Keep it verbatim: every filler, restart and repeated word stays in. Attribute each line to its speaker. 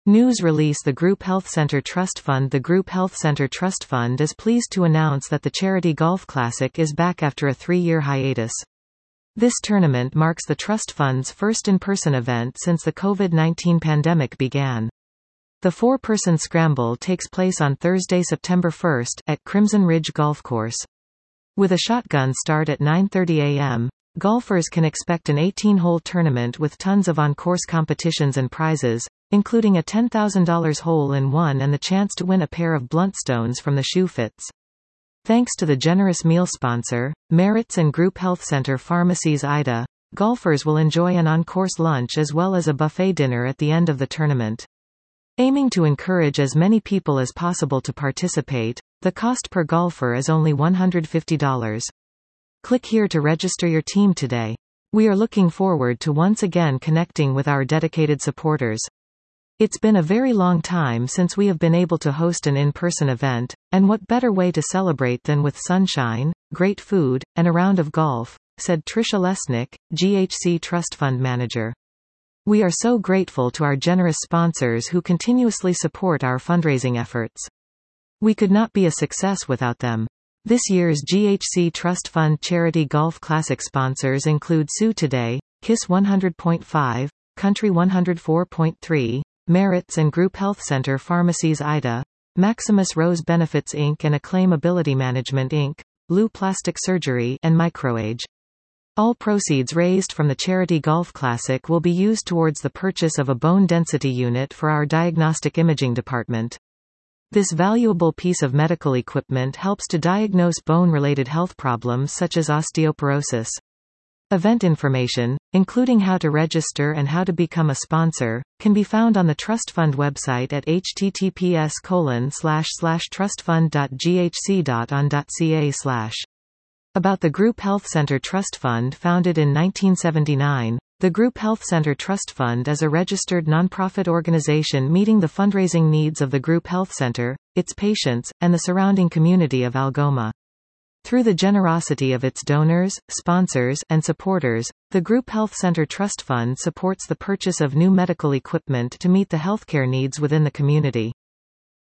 Speaker 1: News release. The Group Health Center Trust Fund. The Group Health Center Trust Fund is pleased to announce that the Charity Golf Classic is back after a three-year hiatus. This tournament marks the Trust Fund's first in-person event since the COVID nineteen pandemic began. The four-person scramble takes place on Thursday, September first, at Crimson Ridge Golf Course. With a shotgun start at nine thirty a m, golfers can expect an eighteen-hole tournament with tons of on-course competitions and prizes, including a ten thousand dollar hole-in-one and the chance to win a pair of Bluntstones from the Shoe Fits. Thanks to the generous meal sponsor, Meritz and Group Health Center Pharmacies I D A, golfers will enjoy an on-course lunch as well as a buffet dinner at the end of the tournament. Aiming to encourage as many people as possible to participate, the cost per golfer is only one hundred fifty dollars. Click here to register your team today. We are looking forward to once again connecting with our dedicated supporters. It's been a very long time since we have been able to host an in-person event, and what better way to celebrate than with sunshine, great food, and a round of golf, said Tricia Lesnick, G H C Trust Fund Manager. We are so grateful to our generous sponsors who continuously support our fundraising efforts. We could not be a success without them. This year's G H C Trust Fund Charity Golf Classic sponsors include Sue Today, KISS one hundred point five, Country one oh four point three, Meritz and Group Health Center Pharmacies I D A, Maximus Rose Benefits Incorporated and Acclaim Ability Management Incorporated, Lou Plastic Surgery and Microage. All proceeds raised from the Charity Golf Classic will be used towards the purchase of a bone density unit for our diagnostic imaging department. This valuable piece of medical equipment helps to diagnose bone-related health problems such as osteoporosis. Event information, including how to register and how to become a sponsor, can be found on the Trust Fund website at h t t p s colon slash slash trustfund dot g h c dot on dot c a slash. About the Group Health Center Trust Fund. Founded in nineteen seventy-nine, the Group Health Center Trust Fund is a registered nonprofit organization meeting the fundraising needs of the Group Health Center, its patients, and the surrounding community of Algoma. Through the generosity of its donors, sponsors, and supporters, the Group Health Center Trust Fund supports the purchase of new medical equipment to meet the healthcare needs within the community.